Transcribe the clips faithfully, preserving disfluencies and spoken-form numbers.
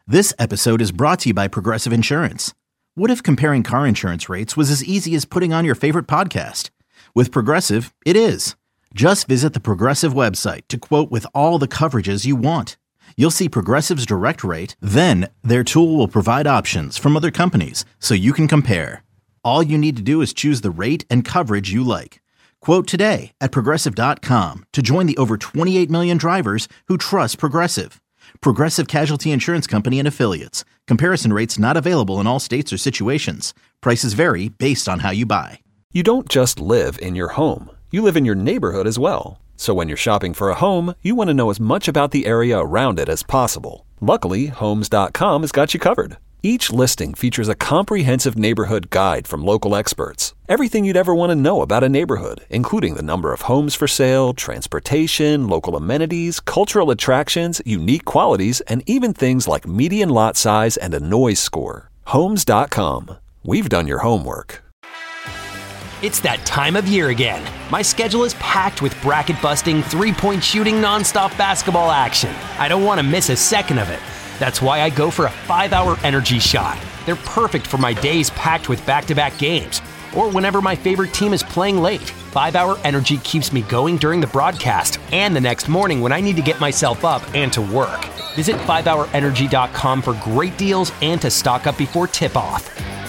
This episode is brought to you by Progressive Insurance. What if comparing car insurance rates was as easy as putting on your favorite podcast? With Progressive, it is. Just visit the Progressive website to quote with all the coverages you want. You'll see Progressive's direct rate, then their tool will provide options from other companies so you can compare. All you need to do is choose the rate and coverage you like. Quote today at progressive dot com to join the over twenty-eight million drivers who trust Progressive. Progressive Casualty Insurance Company and Affiliates. Comparison rates not available in all states or situations. Prices vary based on how you buy. You don't just live in your home. You live in your neighborhood as well. So when you're shopping for a home, you want to know as much about the area around it as possible. Luckily, Homes dot com has got you covered. Each listing features a comprehensive neighborhood guide from local experts. Everything you'd ever want to know about a neighborhood, including the number of homes for sale, transportation, local amenities, cultural attractions, unique qualities, and even things like median lot size and a noise score. Homes dot com. We've done your homework. It's that time of year again. My schedule is packed with bracket-busting, three-point shooting, nonstop basketball action. I don't want to miss a second of it. That's why I go for a five-hour energy shot. They're perfect for my days packed with back-to-back games, or whenever my favorite team is playing late. five-hour energy keeps me going during the broadcast and the next morning when I need to get myself up and to work. Visit five hour energy dot com for great deals and to stock up before tip-off.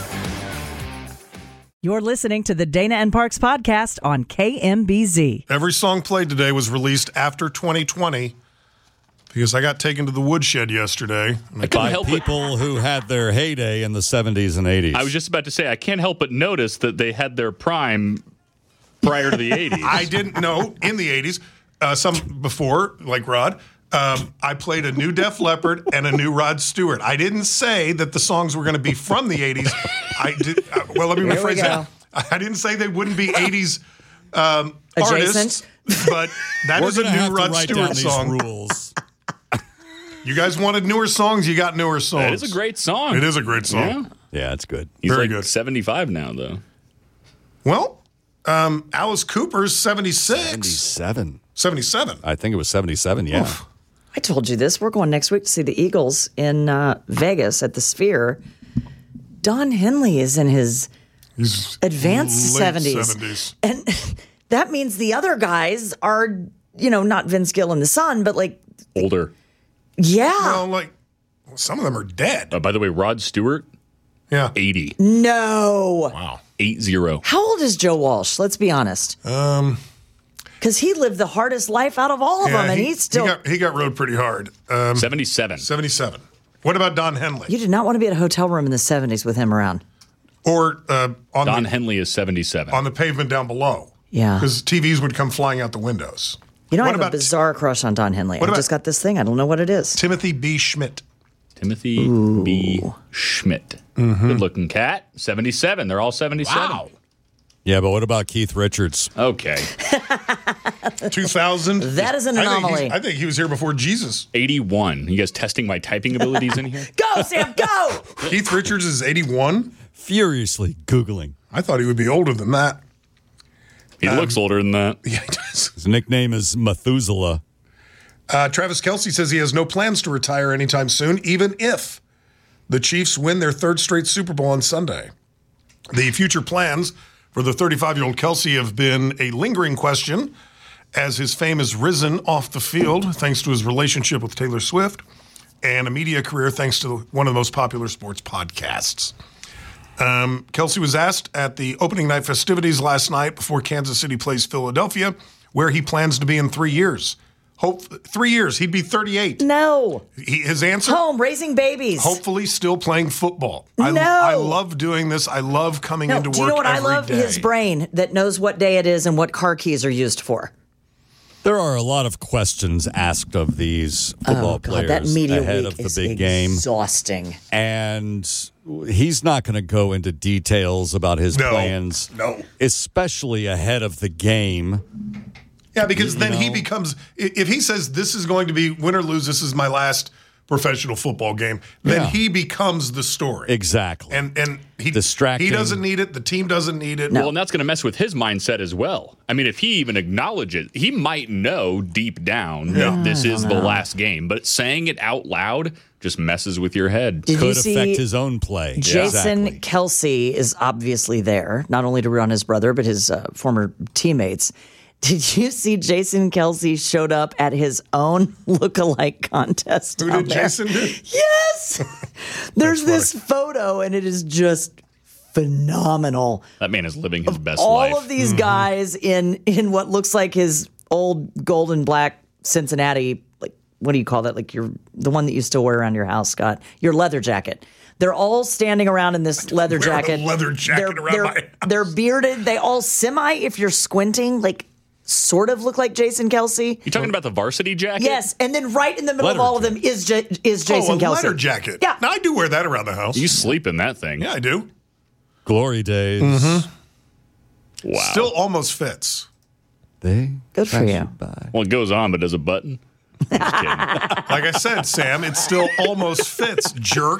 You're listening to the Dana and Parks podcast on K M B Z. Every song played today was released after twenty twenty. Because I got taken to the woodshed yesterday. I couldn't help people but, who had their heyday in the seventies and eighties. I was just about to say, I can't help but notice that they had their prime prior to the eighties. I didn't know in the eighties, uh, some before, like Rod, um, I played a new Def Leppard and a new Rod Stewart. I didn't say that the songs were going to be from the eighties. I did. Uh, well, let me Here rephrase we that. I didn't say they wouldn't be eighties um, artists, but that We're is a new have Rod to write Stewart down song. These rules. You guys wanted newer songs, you got newer songs. It is a great song. It is a great song. Yeah, yeah it's good. He's Very like good. seventy-five now, though. Well, um, Alice Cooper's seventy-six. seventy-seven. seventy-seven. I think it was seventy-seven, yeah. Oof. I told you this. We're going next week to see the Eagles in uh, Vegas at the Sphere. Don Henley is in his He's advanced late seventies. seventies. And that means the other guys are, you know, not Vince Gill and the Son, but like, Older. yeah. Well, like, some of them are dead. Uh, by the way, Rod Stewart, Yeah. eighty. No. Wow. Eight zero. How old is Joe Walsh? Let's be honest. Um, Because he lived the hardest life out of all of yeah, them, and he, he's still. he got he got rode pretty hard. Um, seventy-seven. seventy-seven. What about Don Henley? You did not want to be at a hotel room in the seventies with him around. Or uh, on Don the Henley is seventy-seven. on the pavement down below? Yeah. Because T Vs would come flying out the windows. You know, what I have about a bizarre crush on Don Henley. what I about- just got this thing. I don't know what it is. Timothy B. Schmidt? Timothy B. Schmidt. Mm-hmm. Good looking cat. seventy-seven. They're all seventy-seven. Wow. Yeah, but what about Keith Richards? Okay. two thousand? That is an I think anomaly. he's- I think he was here before Jesus. eighty-one. You guys testing my typing abilities in here? Go, Sam, go! Keith Richards is eighty-one? Furiously Googling. I thought he would be older than that. He Um, looks older than that. Yeah, he does. His nickname is Methuselah. Uh, Travis Kelce says he has no plans to retire anytime soon, even if the Chiefs win their third straight Super Bowl on Sunday. The future plans for the thirty-five-year-old Kelce have been a lingering question as his fame has risen off the field thanks to his relationship with Taylor Swift and a media career thanks to one of the most popular sports podcasts. Um, Kelce was asked at the opening night festivities last night before Kansas City plays Philadelphia where he plans to be in three years. Hope three years, he'd be thirty-eight. No. He, his answer? Home, raising babies. Hopefully still playing football. I, No. I love doing this. I love coming No, into work do you know what I every love? day. His brain that knows what day it is and what car keys are used for. There are a lot of questions asked of these football Oh, God, players that media ahead week of the is big game. exhausting. And he's not going to go into details about his No, plans, no. especially ahead of the game. Yeah, because You then he know? becomes, i- if he says this is going to be win or lose, this is my last professional football game, then Yeah. he becomes the story. Exactly. And and he Distracting. he doesn't need it. The team doesn't need it. Well, and that's going to mess with his mindset as well. I mean, if he even acknowledges, he might know deep down that this is the last game, but saying it out loud just messes with your head. Did you Could see affect his own play. Jason Exactly. Kelsey is obviously there, not only to root on his brother, but his uh, former teammates. Did you see Jason Kelsey showed up at his own lookalike contest? Who down did there? Jason do? Yes. There's this photo, and it is just phenomenal. That man is living his best All life. of these guys in in what looks like his old gold and black Cincinnati, like what do you call that? Like your the one that you still wear around your house, Scott. Your leather jacket. They're all standing around in this leather wear a jacket. leather jacket they're, around they're, my house. They're bearded. They all semi, if you're squinting, like sort of look like Jason Kelsey. You talking about the varsity jacket? Yes, and then right in the middle Leather of all of them is J- is Jason oh, a Kelsey. leather jacket. Yeah. Now, I do wear that around the house. You sleep in that thing. yeah, I do. Glory days. Mm-hmm. Wow. Still almost fits. They Good for pass you. by. Well, it goes on, but does a button? Just kidding. Like I said, Sam, it still almost fits, jerk.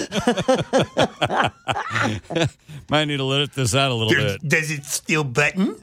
Might need to let this out a little bit. Does it still button?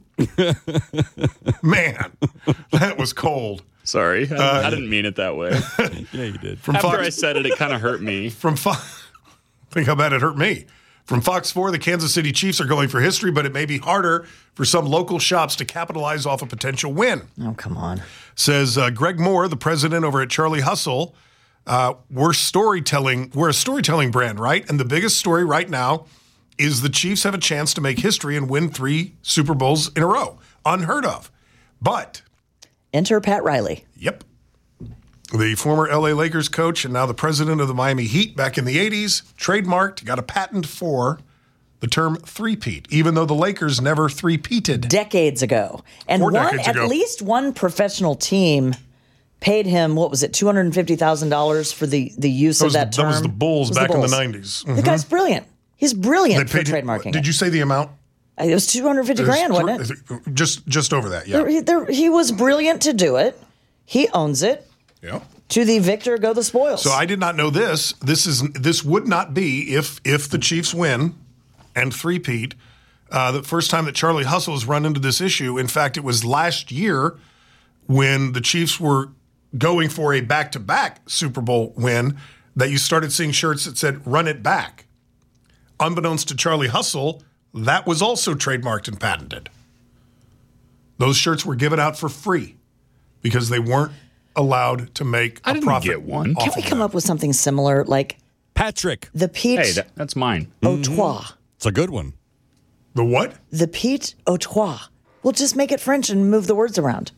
Man, that was cold. Sorry, I, Uh, I didn't mean it that way. Yeah, you did. From After Fox, I said it, it kind of hurt me. from Fox, think how bad it hurt me. From Fox four, the Kansas City Chiefs are going for history, but it may be harder for some local shops to capitalize off a potential win. Oh, come on. Says uh, Greg Moore, the president over at Charlie Hustle. Uh, we're storytelling. We're a storytelling brand, right? And the biggest story right now is the Chiefs have a chance to make history and win three Super Bowls in a row. Unheard of. But, Enter Pat Riley. yep, the former L A Lakers coach and now the president of the Miami Heat back in the eighties, trademarked, got a patent for the term three-peat, even though the Lakers never three-peated. Decades ago. And Four one, decades at ago. least one professional team paid him, what was it, two hundred fifty thousand dollars for the, the use That of was, that the, term? that was the Bulls It was back in the Bulls. nineties. The guy's brilliant. He's brilliant for him- trademarking Did it. you say the amount? It was two hundred fifty grand, It wasn't was it? th- Just just over that, yeah. There- he, there- he was brilliant to do it. He owns it. Yeah. To the victor go the spoils. So I did not know this. This is this would not be if if the Chiefs win and three-peat. Uh, the first time that Charlie Hustle has run into this issue. In fact, it was last year when the Chiefs were going for a back-to-back Super Bowl win that you started seeing shirts that said "Run it back." Unbeknownst to Charlie Hustle, that was also trademarked and patented. Those shirts were given out for free because they weren't allowed to make I a didn't profit. get one. off Can't we of come them. up with something similar like Patrick. the Pete Hey, that, that's mine. Autois? It's a good one. The what? The Pete Autois. We'll just make it French and move the words around.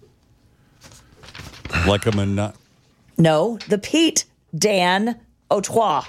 Like a mono- No, the Pete Dan Autois.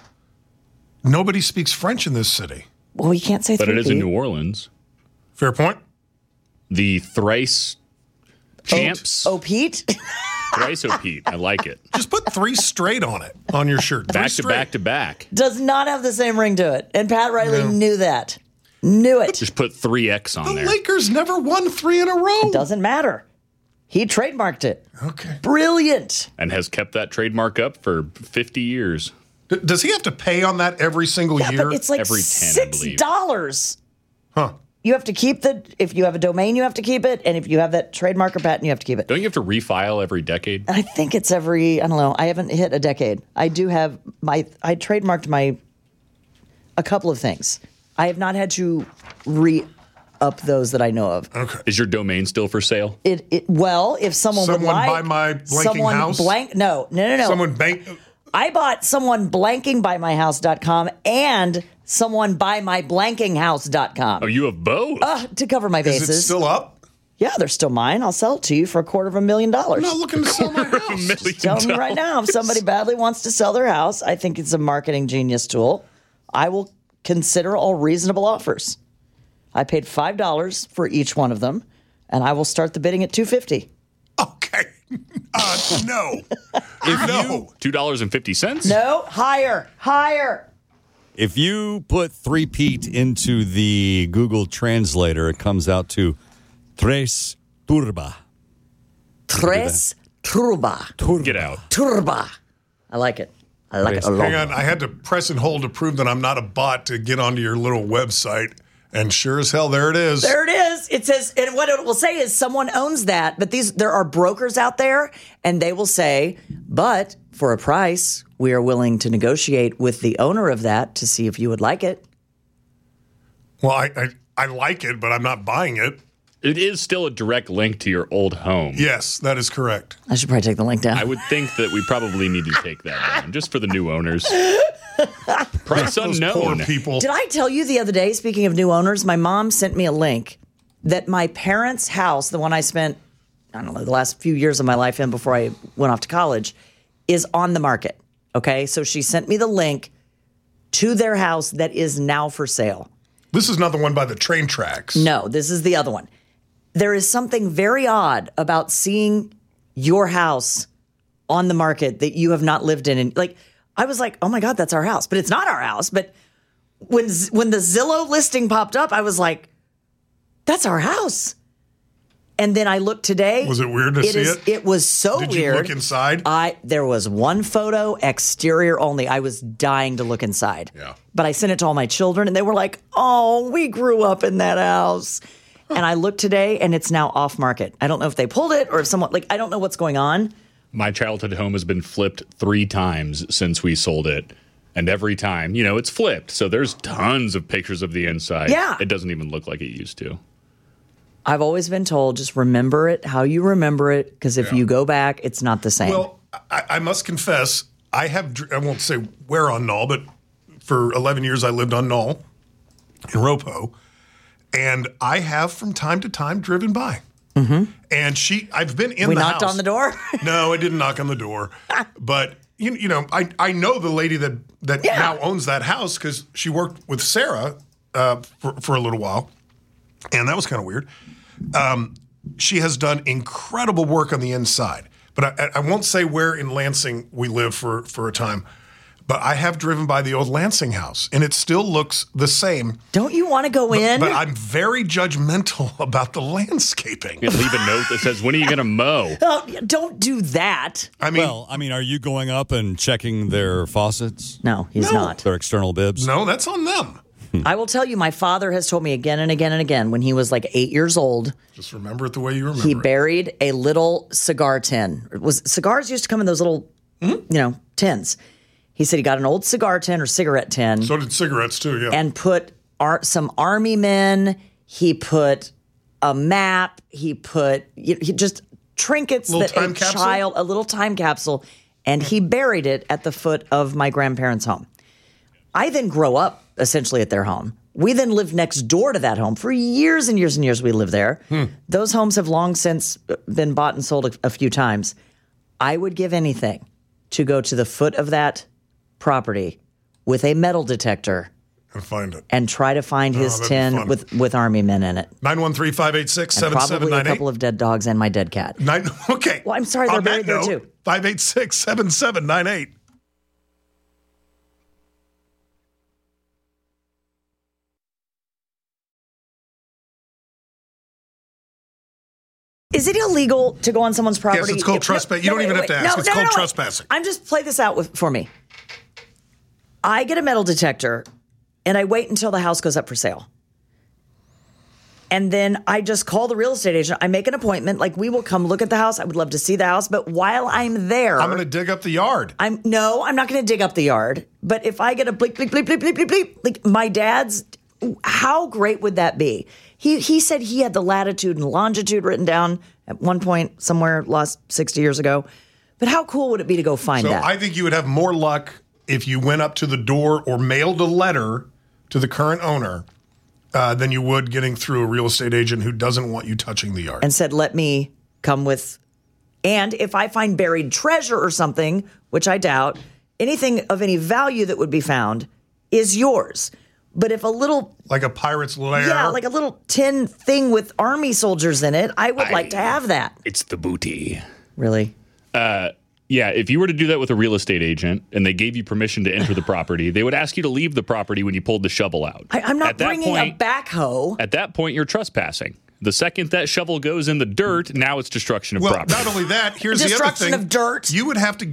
Nobody speaks French in this city. Well, you can't say But it is in three-peat. New Orleans. Fair point. The thrice champs. Oh, Pete? Thrice O Pete. I like it. Just put three straight on it on your shirt. Three Back to straight. back to back. Does not have the same ring to it. And Pat Riley knew that. Knew it. Just put three X on The there. Lakers never won three in a row. Doesn't matter. He trademarked it. Okay. Brilliant. And has kept that trademark up for fifty years. D- does he have to pay on that every single Yeah, year? but it's like Every ten, I six believe. dollars. huh. You have to keep the. If you have a domain, you have to keep it, and if you have that trademark or patent, you have to keep it. Don't you have to refile every decade? I think it's every. I don't know. I haven't hit a decade. I do have my. I trademarked my. A couple of things. I have not had to re up those that I know of. Okay. Is your domain still for sale? It. it well, if someone, would Someone like buy my blanking someone house? Blank. No, no, no, no. Someone bank. I bought someone blanking by my house dot com and someone buy my blanking house dot com Oh, you have both? uh, to cover my Is bases. it still up? Yeah, they're still mine. I'll sell it to you for a quarter of a million dollars. I'm not looking to sell my house. Million Telling you right now, if somebody badly wants to sell their house, I think it's a marketing genius tool. I will consider all reasonable offers. I paid five dollars for each one of them, and I will start the bidding at two fifty. Okay. Uh, no. If no. you two dollars and fifty cents? No, higher, higher. if you put three-peat into the Google translator, it comes out to tres turba. Tres turba. Get out. Turba. I like it. I like it a lot. Hang on, I had to press and hold to prove that I'm not a bot to get onto your little website. And sure as hell, there it is. There it is. It says, and what it will say is someone owns that, but these there are brokers out there, and they will say, but for a price, we are willing to negotiate with the owner of that to see if you would like it. Well, I, I, I like it, but I'm not buying it. It is still a direct link to your old home. Yes, that is correct. I should probably take the link down. I would think that we probably need to take that down, just for the new owners. Price Those unknown. poor people. Did I tell you the other day, speaking of new owners, my mom sent me a link that my parents' house, the one I spent, I don't know, the last few years of my life in before I went off to college, is on the market. Okay, so she sent me the link to their house that is now for sale. This is not the one by the train tracks. No, this is the other one. There is something very odd about seeing your house on the market that you have not lived in. And like, I was like, oh my God, that's our house. But it's not our house. But when when the Zillow listing popped up, I was like, that's our house. And then I looked today. Was it weird to it see is, it? It was so Did weird. you look inside? I There was one photo, exterior only. I was dying to look inside. Yeah. But I sent it to all my children, and they were like, oh, we grew up in that house. And I looked today, and it's now off market. I don't know if they pulled it or if someone, like, I don't know what's going on. My childhood home has been flipped three times since we sold it. And every time, you know, it's flipped. So there's tons of pictures of the inside. Yeah. It doesn't even look like it used to. I've always been told, just remember it how you remember it, because if Yeah. you go back, it's not the same. Well, I, I must confess, I have, dr- I won't say where on Knoll, but for eleven years I lived on Knoll in Ropo. And I have from time to time driven by. Mm-hmm. And she, I've been in we the knocked house. on the door? No, I didn't knock on the door. But, you, you know, I, I know the lady that, that Yeah. now owns that house because she worked with Sarah uh, for, for a little while. And that was kind of weird. Um, she has done incredible work on the inside. But I, I won't say where in Lansing we lived for, for a time. But I have driven by the old Lansing house, and it still looks the same. Don't you want to go in? But I'm very judgmental about the landscaping. You leave a note that says, when are you going to mow? Oh, don't do that. I mean, Well, I mean, are you going up and checking their faucets, No, he's No. not. their external bibs? no, that's on them. I will tell you, my father has told me again and again and again when he was like eight years old, Just remember it the way you remember he it. buried a little cigar tin. It was cigars used to come in those little, you know, tins. He said he got an old cigar tin or cigarette tin So did cigarettes, too, yeah. and put ar- some army men. He put a map. He put he just trinkets Little that a time capsule? child, a little time capsule, and he buried it at the foot of my grandparents' home. I then grow up essentially at their home. We then lived next door to that home for years and years and years. We lived there. Hmm. Those homes have long since been bought and sold a, a few times. I would give anything to go to the foot of that property with a metal detector And find it. and try to find his that'd be tin fun. with, with army men in it. nine one three, five eight six, And seven seven probably a nine eight. couple of dead dogs and my dead cat. Nine, okay. Well, I'm sorry, they're On that buried there, note, too. five eight six, seven seven nine eight. Is it illegal to go on someone's property? it's called No, trespass. You don't wait, even have wait, to wait. ask. No, It's no, called no, no. trespassing. I'm just play this out with, for me. I get a metal detector and I wait until the house goes up for sale. And then I just call the real estate agent. I make an appointment. Like, we will come look at the house. I would love to see the house. But while I'm there, I'm going to dig up the yard. I'm no, I'm not going to dig up the yard. But if I get a bleep, bleep, bleep, bleep, bleep, bleep, bleep, like my dad's, how great would that be? He he said he had the latitude and longitude written down at one point somewhere lost sixty years ago. But how cool would it be to go find So that? I think you would have more luck if you went up to the door or mailed a letter to the current owner uh, than you would getting through a real estate agent who doesn't want you touching the yard. and said, let me come with. And if I find buried treasure or something, which I doubt, anything of any value that would be found is yours. But if a little, Like a pirate's lair. yeah, like a little tin thing with army soldiers in it, I would like to have that. It's the booty. Really? Yeah, if you were to do that with a real estate agent and they gave you permission to enter the property, they would ask you to leave the property when you pulled the shovel out. I, I'm not At that bringing point- a backhoe. At that point, you're trespassing. The second that shovel goes in the dirt, now it's destruction of Well, property. not only that, here's the other Destruction thing. of dirt. You would have to get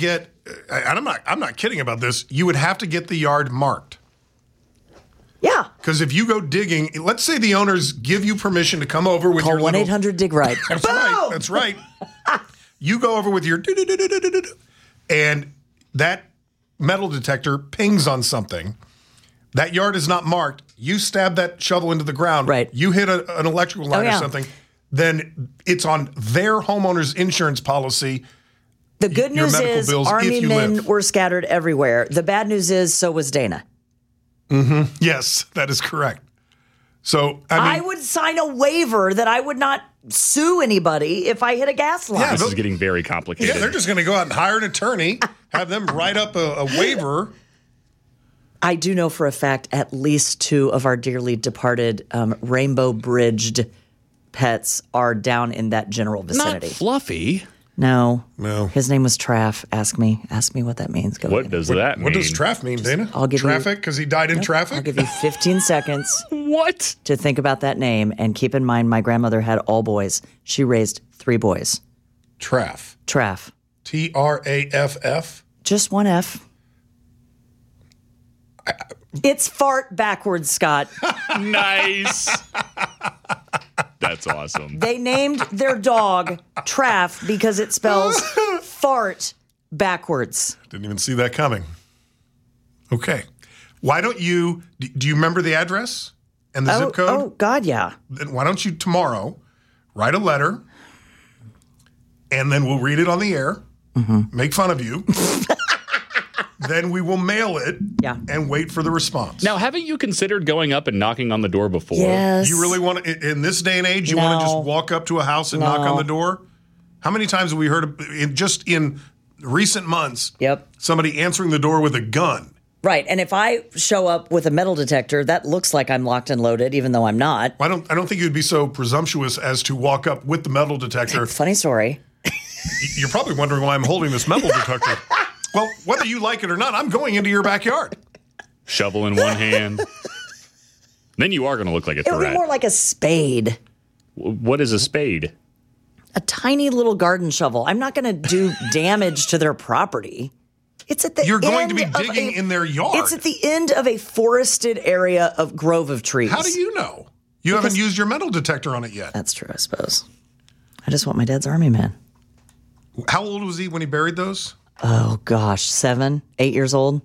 and I'm not, I'm not kidding about this, you would have to get the yard marked. Yeah. Because if you go digging, let's say the owners give you permission to come over with Call your one little- eight hundred dig right. That's right. That's right. You go over with your do-do-do-do-do-do-do, and that metal detector pings on something. That yard is not marked. You stab that shovel into the ground. Right. You hit a, an electrical line Oh, yeah. or something. Then it's on their homeowner's insurance policy. The good Your news medical is bills if Army you men live. were scattered everywhere. The bad news is so was Dana. Yes, that is correct. So I I, mean, would sign a waiver that I would not sue anybody if I hit a gas line. Yeah, This they'll- is getting very complicated. yeah, they're just going to go out and hire an attorney, have them write up a, a waiver. I do know for a fact at least two of our dearly departed um, rainbow bridged pets are down in that general Not vicinity. Fluffy. No. No. His name was Traff. Ask me. Ask me what that means. Go What ahead. does that mean? What does traffic mean, Dana? I'll give you- traffic because he died in traffic. I'll give you fifteen seconds What? to think about that name. And keep in mind, my grandmother had all boys. She raised three boys. Traff. Traff. T R A F F. Just one F. It's fart backwards, Scott. Nice. That's awesome. They named their dog Traff because it spells fart backwards. Didn't even see that coming. Okay. Why don't you, do do you remember the address and the Oh, zip code? oh, God, yeah. Then why don't you tomorrow write a letter and then we'll read it on the air, Mm-hmm. make fun of you. Then we will mail it Yeah. and wait for the response. Now, haven't you considered going up and knocking on the door before? Yes. You really want to, in this day and age, you want to No. just walk up to a house and knock No. on the door? How many times have we heard, of, in, just in recent months, Yep. somebody answering the door with a gun? Right. And if I show up with a metal detector, that looks like I'm locked and loaded, even though I'm not. I don't, I don't think you'd be so presumptuous as to walk up with the metal detector. Funny story. You're probably wondering why I'm holding this metal detector. Well, whether you like it or not, I'm going into your backyard. Shovel in one hand. Then you are going to look like a It would be threat. more like a spade, W- What is a spade? a tiny little garden shovel. I'm not going to do damage to their property. It's at the You're going to be end of digging a- in their yard. It's at the end of a forested area of grove of trees. How do you know? You haven't used your metal detector on it yet. That's true, I suppose. I just want my dad's army man. How old was he when he buried those? Oh gosh, seven, eight years old.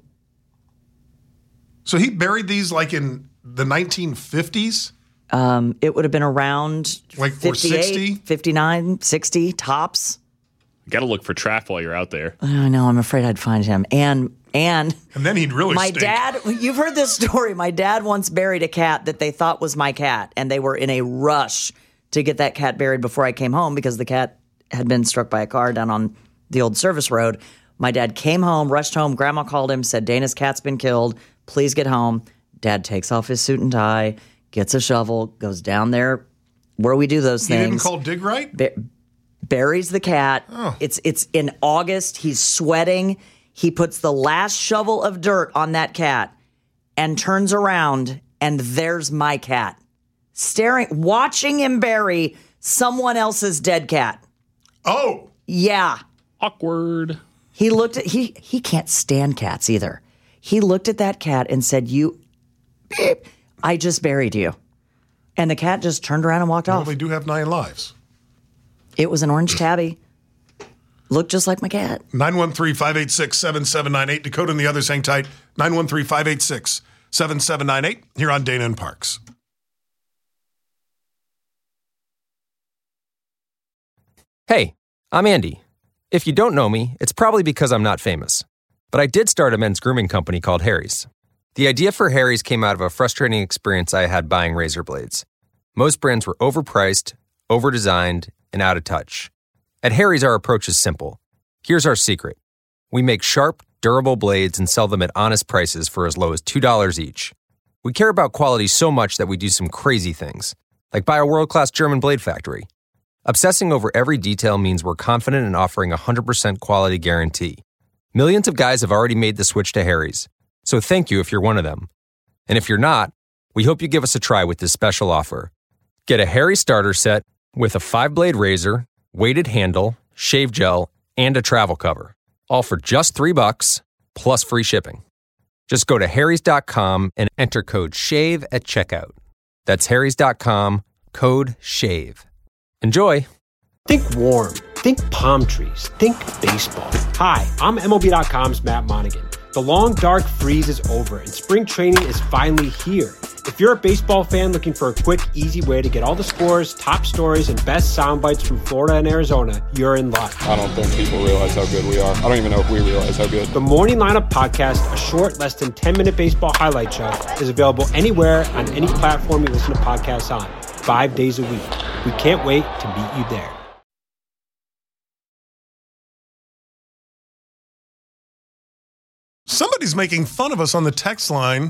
So he buried these like in the nineteen fifties? Um, it would have been around Like or fifty-eight, sixty? fifty-nine, sixty tops. Got to look for Traff while you're out there. I know. I'm afraid I'd find him. And and And then he'd really my stink. dad. You've heard this story. My dad once buried a cat that they thought was my cat, and they were in a rush to get that cat buried before I came home because the cat had been struck by a car down on the old service road. My dad came home, rushed home. Grandma called him, said, Dana's cat's been killed. Please get home. Dad takes off his suit and tie, gets a shovel, goes down there where we do those He things. didn't call Dig Right? Ba- buries the cat. It's it's in August. He's sweating. He puts the last shovel of dirt on that cat and turns around, and there's my cat staring, watching him bury someone else's dead cat. Oh, Yeah. Awkward. He looked at he he can't stand cats either. He looked at that cat and said, "You, beep, I just buried you," and the cat just turned around and walked well, off. they do have nine lives. It was an orange tabby. Looked just like my cat. nine one three, five eight six, seven seven nine eight. Dakota and the others hang tight. nine one three, five eight six, seven seven nine eight. Here on Dana and Parks. Hey, I'm Andy. If you don't know me, it's probably because I'm not famous. But I did start a men's grooming company called Harry's. The idea for Harry's came out of a frustrating experience I had buying razor blades. Most brands were overpriced, overdesigned, and out of touch. At Harry's, our approach is simple. Here's our secret. We make sharp, durable blades and sell them at honest prices for as low as two dollars each. We care about quality so much that we do some crazy things, like buy a world-class German blade factory. Obsessing over every detail means we're confident in offering a one hundred percent quality guarantee. Millions of guys have already made the switch to Harry's, so thank you if you're one of them. And if you're not, we hope you give us a try with this special offer. Get a Harry starter set with a five-blade razor, weighted handle, shave gel, and a travel cover. all for just three bucks plus free shipping. Just go to harrys dot com and enter code SHAVE at checkout. That's harrys dot com, code SHAVE. Enjoy. Think warm. Think palm trees. Think baseball. Hi, I'm M L B dot com's Matt Monaghan. The long, dark freeze is over, and spring training is finally here. If you're a baseball fan looking for a quick, easy way to get all the scores, top stories, and best sound bites from Florida and Arizona, you're in luck. I don't think people realize how good we are. I don't even know if we realize how good. The Morning Lineup Podcast, a short, less than ten-minute baseball highlight show, is available anywhere on any platform you listen to podcasts on, five days a week. We can't wait to meet you there. Somebody's making fun of us on the text line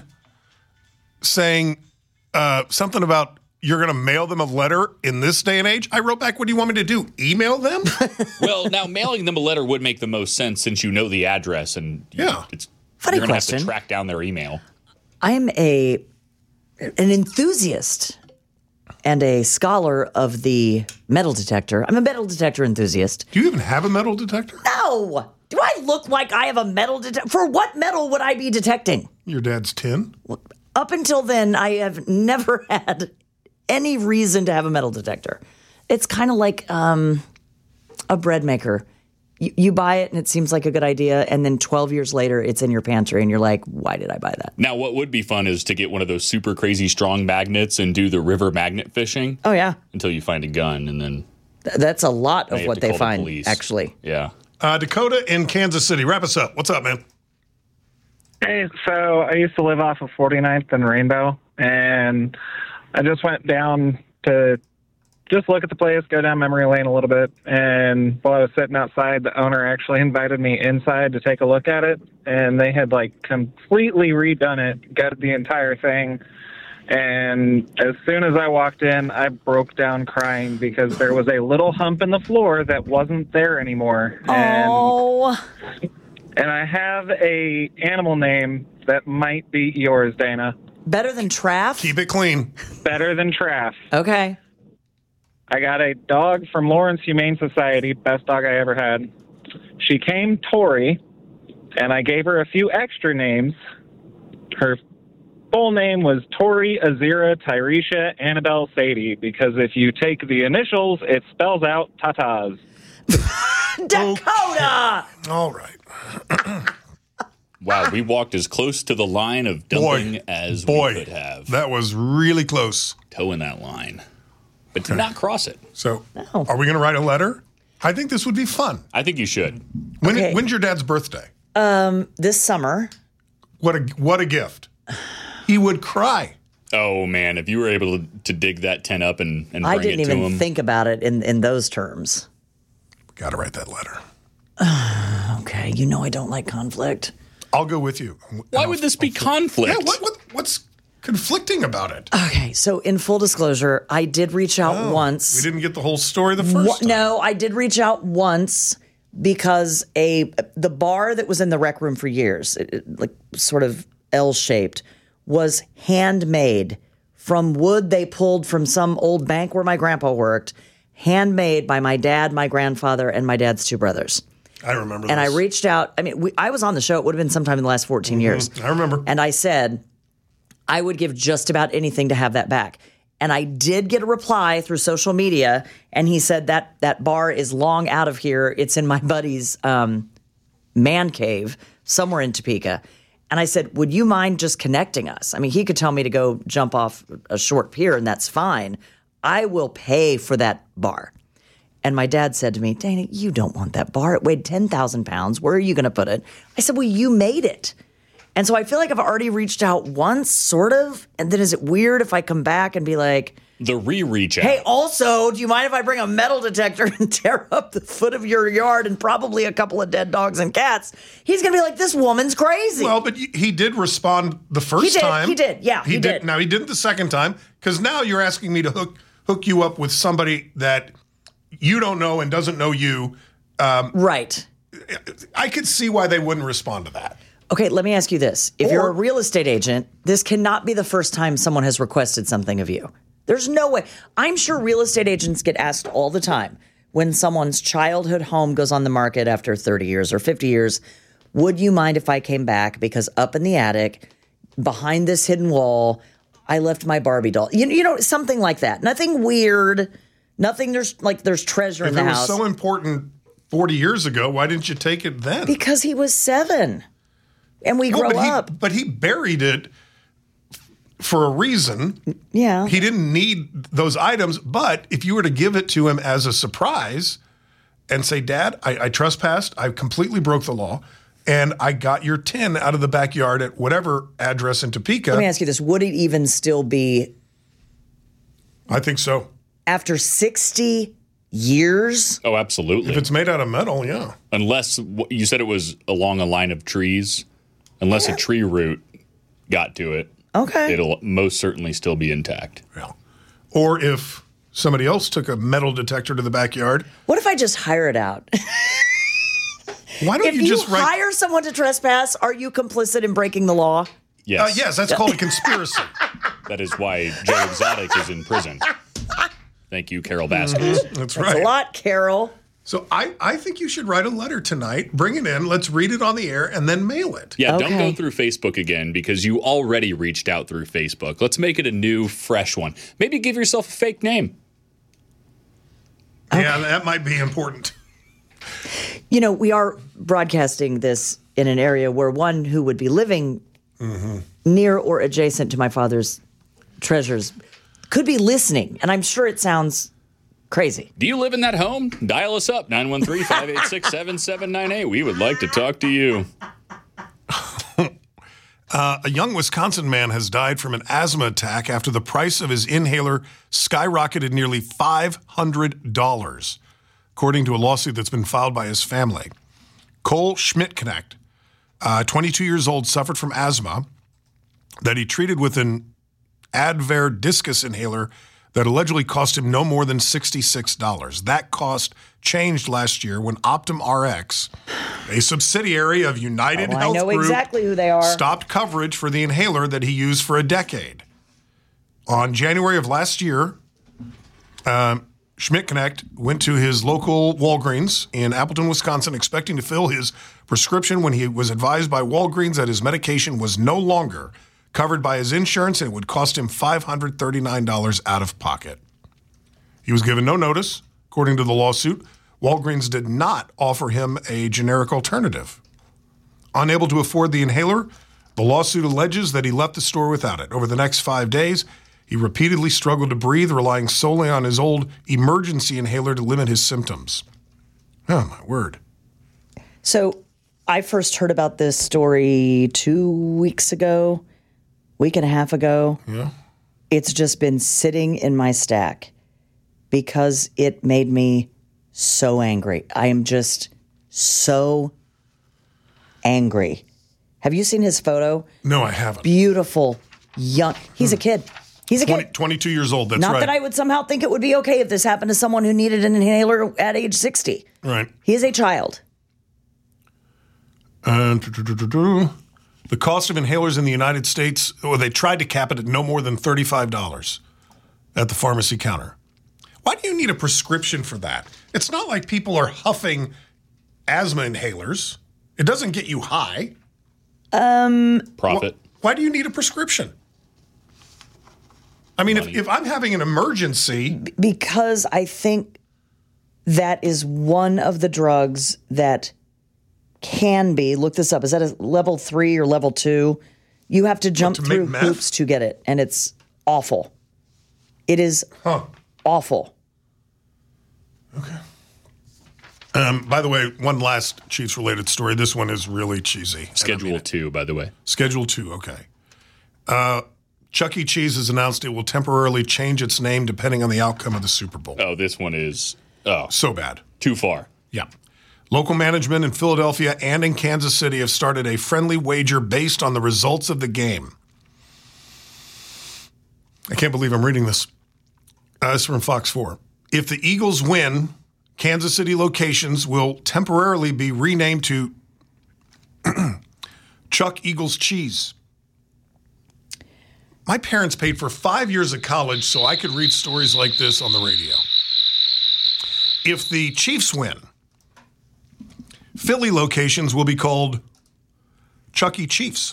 saying uh, something about you're going to mail them a letter in this day and age. I wrote back, what do you want me to do? Email them? Well, now mailing them a letter would make the most sense since you know the address and you, yeah. it's, Funny you're going to have question. to track down their email. I'm a an enthusiast and a scholar of the metal detector. I'm a metal detector enthusiast. Do you even have a metal detector? No! Do I look like I have a metal detector? For what metal would I be detecting? Your dad's tin? Well, up until then, I have never had any reason to have a metal detector. It's kind of like um, a bread maker. You, you buy it and it seems like a good idea, and then twelve years later, it's in your pantry, and you're like, why did I buy that? Now, what would be fun is to get one of those super crazy strong magnets and do the river magnet fishing. Oh, yeah. Until you find a gun, and then... Th- that's a lot of what they the find, police. actually. Yeah. Uh, Dakota in Kansas City. Wrap us up. What's up, man? Hey, so I used to live off of forty-ninth and Rainbow, and I just went down to just look at the place, go down memory lane a little bit, and while I was sitting outside, the owner actually invited me inside to take a look at it, and they had, like, completely redone it, gutted the entire thing, and as soon as I walked in, I broke down crying because there was a little hump in the floor that wasn't there anymore. Oh. And, and I have a animal name that might be yours, Dana. Better than Traff? Keep it clean. Better than Traff. Okay. I got a dog from Lawrence Humane Society, best dog I ever had. She came Tori, and I gave her a few extra names. Her full name was Tori Azira Tyresha Annabelle Sadie, because if you take the initials, it spells out tatas. Dakota! Okay. All right. Wow, we walked as close to the line of dumping boy, as boy, we could have. That was really close. Toeing that line. But to not cross it. So, no. Are we going to write a letter? I think this would be fun. I think you should. When, okay. When's your dad's birthday? Um, this summer. What a what a gift. He would cry. Oh, man, if you were able to, to dig that tent up and, and bring I didn't it to even him. think about it in, in those terms. Got to write that letter. Okay, you know I don't like conflict. I'll go with you. Why would this be conflict? Yeah, what, what what's conflicting about it? Okay, so in full disclosure, I did reach out Oh, once. We didn't get the whole story the first Wha- time. No, I did reach out once because a the bar that was in the rec room for years, it, it, like sort of L-shaped, was handmade from wood they pulled from some old bank where my grandpa worked, handmade by my dad, my grandfather, and my dad's two brothers. I remember And this. I reached out. I mean, we, I was on the show. It would have been sometime in the last fourteen years. I remember. And I said, I would give just about anything to have that back. And I did get a reply through social media. And he said that that bar is long out of here. It's in my buddy's um, man cave somewhere in Topeka. And I said, would you mind just connecting us? I mean, he could tell me to go jump off a short pier, and that's fine. I will pay for that bar. And my dad said to me, Dana, you don't want that bar. It weighed ten thousand pounds. Where are you going to put it? I said, well, you made it. And so I feel like I've already reached out once, sort of. And then is it weird if I come back and be like, the re-reach out. hey, also, do you mind if I bring a metal detector and tear up the foot of your yard and probably a couple of dead dogs and cats? He's going to be like, this woman's crazy. Well, but he did respond the first He did, time. he did, yeah, He, he did. did. Now, he didn't the second time, because now you're asking me to hook hook you up with somebody that you don't know and doesn't know you. Um, right. I could see why they wouldn't respond to that. Okay, let me ask you this. If Or- you're a real estate agent, this cannot be the first time someone has requested something of you. There's no way. I'm sure real estate agents get asked all the time, when someone's childhood home goes on the market after thirty years or fifty years, would you mind if I came back because up in the attic, behind this hidden wall, I left my Barbie doll? You, you know, something like that. Nothing weird. Nothing there's like there's treasure if in the it was house. so important forty years ago, why didn't you take it then? Because he was seven. And we no, grow but he, up. But he buried it for a reason. Yeah. He didn't need those items. But if you were to give it to him as a surprise and say, Dad, I, I trespassed. I completely broke the law. And I got your tin out of the backyard at whatever address in Topeka. Let me ask you this. Would it even still be? I think so. After sixty years? Oh, absolutely. If it's made out of metal, yeah. Unless you said it was along a line of trees, unless yeah. a tree root got to it, okay, it'll most certainly still be intact. Yeah. Or if somebody else took a metal detector to the backyard. What if I just hire it out? Why don't if you you just write- hire someone to trespass, are you complicit in breaking the law? Yes. Uh, yes, that's called a conspiracy. That is why Joe Exotic is in prison. Thank you, Carol Vasquez. Mm-hmm. That's That's right. a lot, Carol. So I, I think you should write a letter tonight, bring it in, let's read it on the air, and then mail it. Yeah, Okay. don't go through Facebook again because you already reached out through Facebook. Let's make it a new, fresh one. Maybe give yourself a fake name. Yeah, that might be important. You know, we are broadcasting this in an area where one who would be living Mm-hmm. near or adjacent to my father's treasures could be listening. And I'm sure it sounds crazy. Do you live in that home? Dial us up, nine one three, five eight six, seven seven nine eight. We would like to talk to you. Uh, a young Wisconsin man has died from an asthma attack after the price of his inhaler skyrocketed nearly five hundred dollars, according to a lawsuit that's been filed by his family. Cole Schmidtknecht, uh, twenty-two years old, suffered from asthma that he treated with an Advair discus inhaler that allegedly cost him no more than sixty-six dollars. That cost changed last year when Optum R X, a subsidiary of United Oh, I Health know Group, exactly who they are. stopped coverage for the inhaler that he used for a decade. On January of last year, um, Schmidtknecht went to his local Walgreens in Appleton, Wisconsin, expecting to fill his prescription when he was advised by Walgreens that his medication was no longer covered by his insurance and it would cost him five hundred thirty-nine dollars out of pocket. He was given no notice. According to the lawsuit, Walgreens did not offer him a generic alternative. Unable to afford the inhaler, the lawsuit alleges that he left the store without it. Over the next five days, he repeatedly struggled to breathe, relying solely on his old emergency inhaler to limit his symptoms. Oh, my word. So I first heard about this story two weeks ago, week and a half ago. Yeah. It's just been sitting in my stack because it made me so angry. I am just so angry. Have you seen his photo? No, I haven't. Beautiful, young. He's a kid. He's a twenty, kid. twenty-two years old, that's Not right. that I would somehow think it would be okay if this happened to someone who needed an inhaler at age sixty. Right. He is a child. And the cost of inhalers in the United States, well, they tried to cap it at no more than thirty-five dollars at the pharmacy counter. Why do you need a prescription for that? It's not like people are huffing asthma inhalers. It doesn't get you high. Um, Profit. Why do you need a prescription? I mean, if, if I'm having an emergency. Because I think that is one of the drugs that can be, look this up, is that a level three or level two? You have to jump to make through meth? hoops to get it, and it's awful. It is Huh. awful. Um, by the way, one last Chiefs-related story. This one is really cheesy. Schedule two, by the way. Schedule two, okay. Uh, Chuck E. Cheese has announced it will temporarily change its name depending on the outcome of the Super Bowl. Oh, this one is oh So bad. too far. Yeah. Local management in Philadelphia and in Kansas City have started a friendly wager based on the results of the game. I can't believe I'm reading this. Uh, this is from Fox four. If the Eagles win, Kansas City locations will temporarily be renamed to Chuck Eagles Cheese. My parents paid for five years of college so I could read stories like this on the radio. if the Chiefs win, Philly locations will be called Chuck E. Chiefs.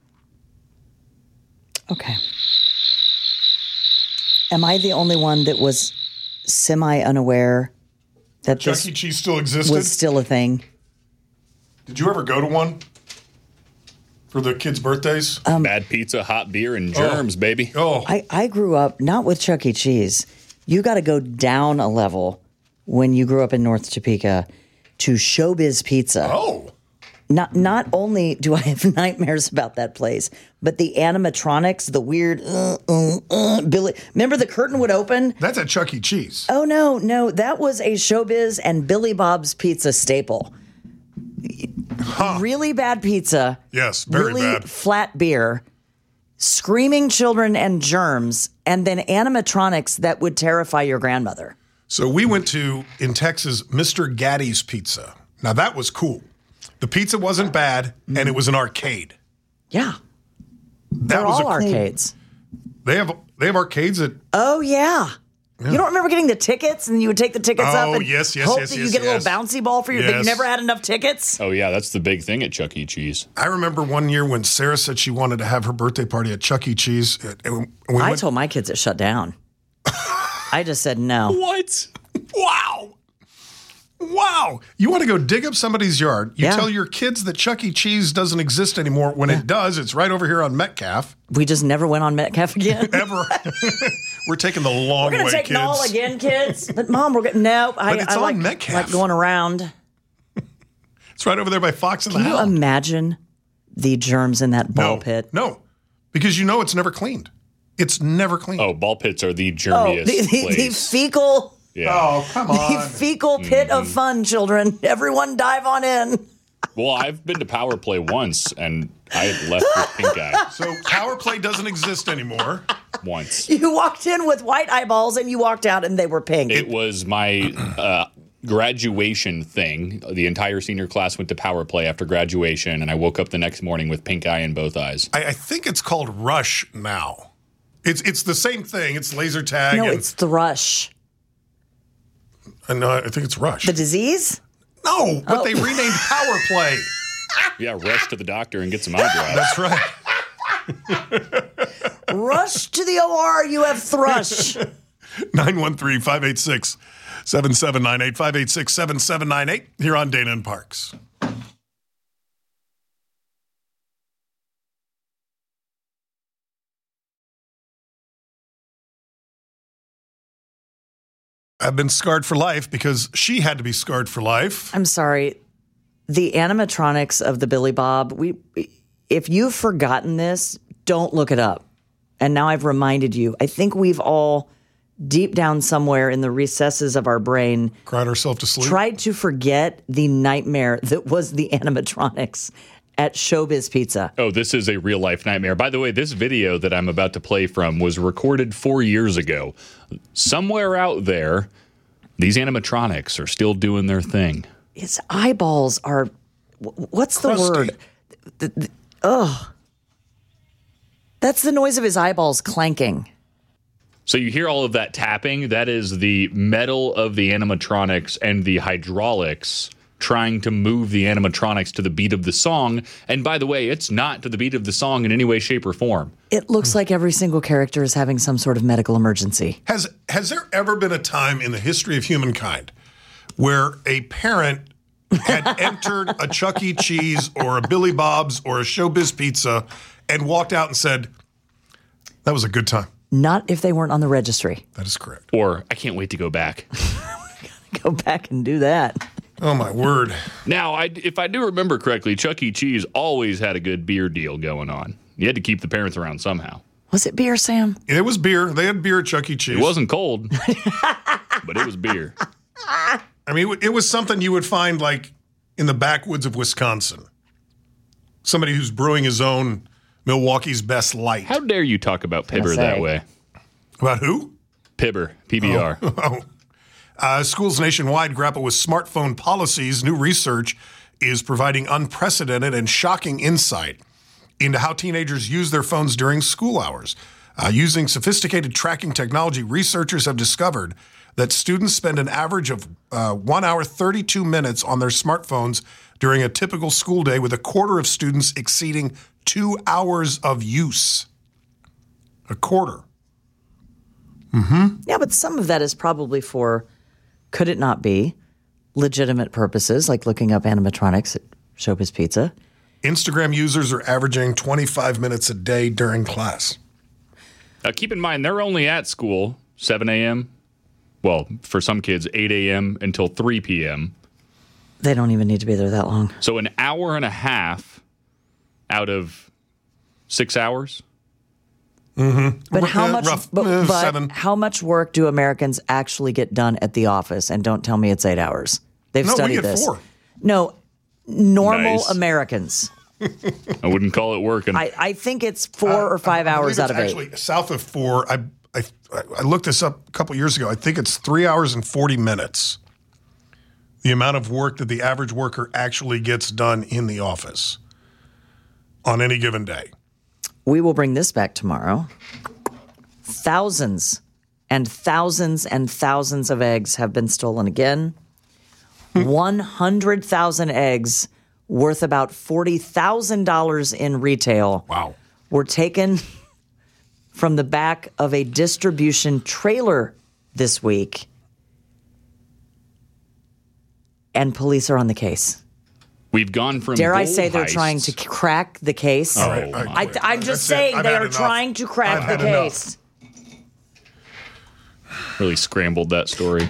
Okay. Am I the only one that was semi-unaware that Chuck this E. Cheese still existed? was still a thing? Did you ever go to one for the kids' birthdays? Um, Bad pizza, hot beer, and germs, oh. baby. Oh, I, I grew up not with Chuck E. Cheese. You got to go down a level when you grew up in North Topeka to Showbiz Pizza. Oh. Not not only do I have nightmares about that place, but the animatronics, the weird uh, uh, uh, Billy. Remember the curtain would open? That's at Chuck E. Cheese. Oh no, no, that was a Showbiz and Billy Bob's Pizza staple. Huh. Really bad pizza. Yes, very really bad. Flat beer, screaming children and germs, and then animatronics that would terrify your grandmother. So we went to, in Texas, Mister Gaddy's Pizza. Now that was cool. The pizza wasn't bad, and it was an arcade. Yeah. That They're was all a cool, arcades. They have they have arcades at. Oh, yeah. yeah. You don't remember getting the tickets, and you would take the tickets Oh, up and yes, yes, hope yes, that yes, you get yes. a little bouncy ball for your, but you Yes. never had enough tickets? Oh, yeah, that's the big thing at Chuck E. Cheese. I remember one year when Sarah said she wanted to have her birthday party at Chuck E. Cheese. And we I went, told my kids it shut down. I just said no. What? Wow. Wow. You want to go dig up somebody's yard. You Yeah. tell your kids that Chuck E. Cheese doesn't exist anymore. When it does, it's right over here on Metcalf. We just never went on Metcalf again. Ever. We're taking the long We're going way, to take kids. Knoll again, kids. But, Mom, we're going to... No, I, But it's I on like, Metcalf. like going around. It's right over there by Fox and Can the you Hound. imagine the germs in that ball no, pit? No, because you know it's never cleaned. It's never cleaned. Oh, ball pits are the Oh, germiest the, the, the place. fecal... Yeah. Oh, come The on. fecal pit Mm-hmm. of fun, children. Everyone dive on in. Well, I've been to Power Play once, and I left with pink eye So Power Play doesn't exist anymore. once. You walked in with white eyeballs and you walked out and they were pink. It was my uh, graduation thing. The entire senior class went to Power Play after graduation, and I woke up the next morning with pink eye in both eyes. I, I think it's called Rush now. It's it's the same thing. It's laser tag. no, and, it's thrush. and, uh, I think it's Rush. The disease? no, but Oh. they renamed Power Play. Yeah, rush to the doctor and get some eye drops. That's right. Rush to the O R, you have thrush. nine one three, five eight six, seven seven nine eight, five eight six, seven seven nine eight here on Dana and Parks. I've been scarred for life because she had to be scarred for life. I'm sorry. The animatronics of the Billy Bob, we if you've forgotten this, don't look it up. And now I've reminded you. I think we've all deep down somewhere in the recesses of our brain Cried herself to sleep. tried to forget the nightmare that was the animatronics at Showbiz Pizza. Oh, this is a real life nightmare. By the way, this video that I'm about to play from was recorded four years ago. Somewhere out there, these animatronics are still doing their thing. His eyeballs are, wh- what's the Crusty. word? The, the, ugh. That's the noise of his eyeballs clanking. So you hear all of that tapping. That is the metal of the animatronics and the hydraulics trying to move the animatronics to the beat of the song. And by the way, it's not to the beat of the song in any way, shape, or form. It looks like every single character is having some sort of medical emergency. Has has there ever been a time in the history of humankind where a parent had entered a Chuck E. Cheese or a Billy Bob's or a Showbiz Pizza and walked out and said, that was a good time? Not if they weren't on the registry. That is correct. Or, I can't wait to go back. Go back and do that. Oh, my word. Now, I, if I do remember correctly, Chuck E. Cheese always had a good beer deal going on. You had to keep the parents around somehow. Was it beer, Sam? It was beer. They had beer at Chuck E. Cheese. It wasn't cold, but it was beer. I mean, it was something you would find like in the backwoods of Wisconsin. Somebody who's brewing his own Milwaukee's Best Light. How dare you talk about Gonna Pibber say. that way? About who? Pibber, P B R. Oh. Uh, schools nationwide grapple with smartphone policies. New research is providing unprecedented and shocking insight into how teenagers use their phones during school hours. Uh, using sophisticated tracking technology, researchers have discovered that students spend an average of uh, one hour, thirty-two minutes on their smartphones during a typical school day, with a quarter of students exceeding two hours of use. A quarter. Mm-hmm. Yeah, but some of that is probably for, could it not be, legitimate purposes, like looking up animatronics at Showbiz Pizza. Instagram users are averaging twenty-five minutes a day during class. Uh, keep in mind, they're only at school seven a.m. Well, for some kids, eight a.m. until three p.m. They don't even need to be there that long. So an hour and a half out of six hours. Mm-hmm. But how Uh, much? rough, but uh, but seven. how much work do Americans actually get done at the office? And don't tell me it's eight hours. They've No, we studied get this. four. No, normal Nice. Americans. I wouldn't call it working. I, I think it's four or five I believe hours it's out of eight. actually south of four. I, I I looked this up a couple years ago. I think it's three hours and forty minutes. The amount of work that the average worker actually gets done in the office on any given day. We will bring this back tomorrow. Thousands and thousands and thousands of eggs have been stolen again. one hundred thousand eggs worth about forty thousand dollars in retail. Wow. Were taken from the back of a distribution trailer this week. And police are on the case. We've gone from Dare I gold say they're heists- trying to crack the case? Oh, right, my. I, I'm just That's it. saying I've they had are enough. trying to crack I've the had enough. case. Really scrambled that story.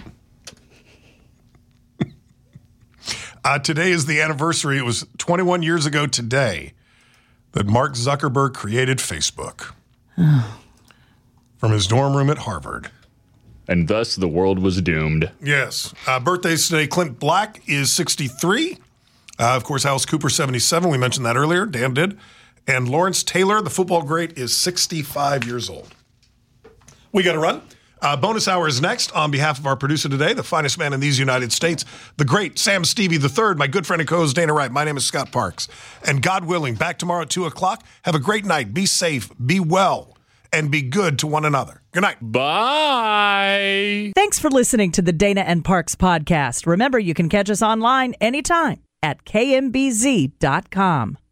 Uh, today is the anniversary. It was twenty-one years ago today that Mark Zuckerberg created Facebook from his dorm room at Harvard. And thus the world was doomed. Yes. Uh, birthdays today. Clint Black is sixty-three. Uh, of course, Alice Cooper, seventy-seven. We mentioned that earlier. Dan did. And Lawrence Taylor, the football great, is sixty-five years old. We got to run. Uh, bonus hour is next. On behalf of our producer today, the finest man in these United States, the great Sam Stevie the third, my good friend and co-host Dana Wright. My name is Scott Parks. And God willing, back tomorrow at two o'clock. Have a great night. Be safe, be well, and be good to one another. Good night. Bye. Thanks for listening to the Dana and Parks podcast. Remember, you can catch us online anytime at K M B Z dot com.